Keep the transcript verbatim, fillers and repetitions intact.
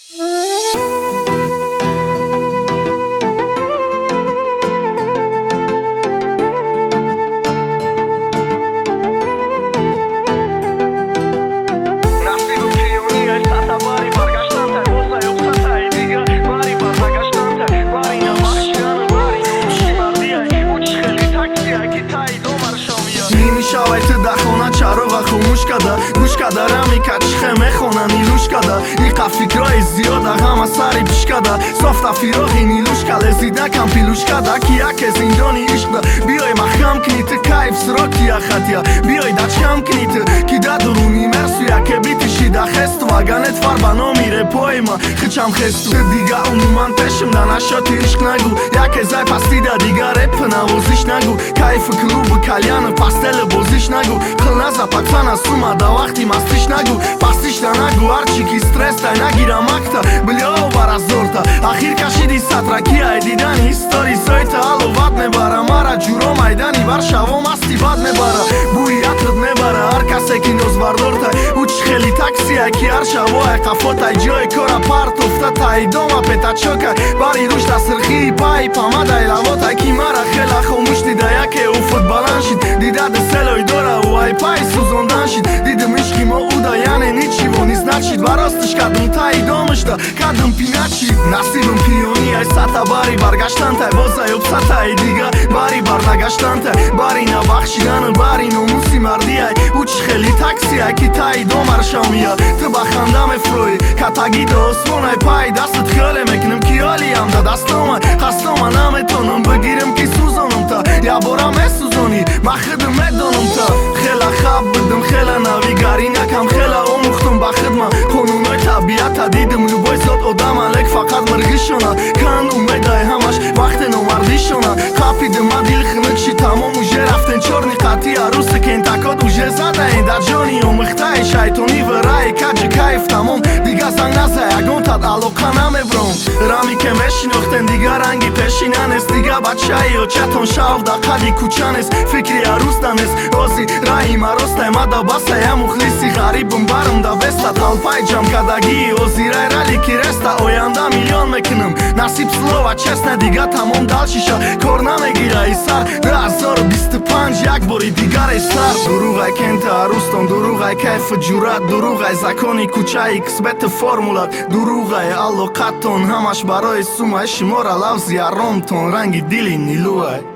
Шавайты да хона чарова хумуш када гӯш када рами качхе мехона нилуш када иқа фикрои зиёда ҳама сари пиш када софта фироғи нилуш калезида кам пилуш када ки яке зиндони ишқда биёй махкам кини ты кайф сроки яхатия биёй дачкам кини ты ки да дуруни мерсу яке битиши да хесту аганет фарба номире поима хичам хесту ты дига умуман пешим да нашоти ишқ нагу яке зай пастида дига реп навозиш нагу кайфи клубу кальяна пастеле бозиш нагу қилна запаксана сума да вақти мастиш нагу пастиш да нагу арчи ки стресс дай нагира макта блё баразорта ахир кашиди сатра ки ай дидани истори сойта алло вад мебара мара ҷуро майдани бар шаво масти бад мебара бӯи атрд мебара ҳар касе ки нозбардорта уч хели таксия ки ҳар шавоай қафотай ҷои кора партофта таи дома петачока бари рушта сирхии паи памадай лавотай ки мара хела хомӯш дида яке уфуд баланд шид дида селой дора у ай пай сӯзондан шид дидим ишқи мо уда яъне ничего не значит баростиш кадым таи домашда кадым пиначид насибим пиёни ай сата бари баргаштантай боза ёбсатаи дига бари барнагаштантай бари набахшиданы бари номуси мардиай уч хели таксиай ки таи домаршамия ты ба ханда мефурӯӣ катагида осмонай пай дастат хиёле мекунем ки ҳолиам да дастомай хастома наметонам бигирим ки сӯзонамта ябора месӯзонӣ махидим медонамта хела хаб бидим хела навигарӣ накам хела омӯхтум ба хидма қонунои табиата дидим любой зот одам алек фақат мирғишона кан умедай ҳамаш вақте номардишона қапидима дил хинукши тамом уже рафтен чорни қати аруси кентакот уже задаен дар ҷони омӯхтаи шайтонӣ вираи каҷи кайф тамом дига занг наза ягонтат алоқа намебром рами ке мешинохтен дига ранги пешина нест дига бачаи очатон шавқ да қади кӯча нест фикри арӯста нест ози раи маростай мада басая мухлиси ғарибм барм да беста талпай ҷамкадагии озирай рали ки реста оянда миллион мекунам насиб слова честна дига тамом дал шиша кор намегираи сар ду ҳазору бисту панҷ як бори дигаре сар дуруғай кента арӯстон дуруғай кайфи ҷуръат дуруғай закони кӯчаи кисбети формулат дуруғай аллоқаттон ҳамаш барои сумаи шумора лавзи аромтон ранги дили нилӯай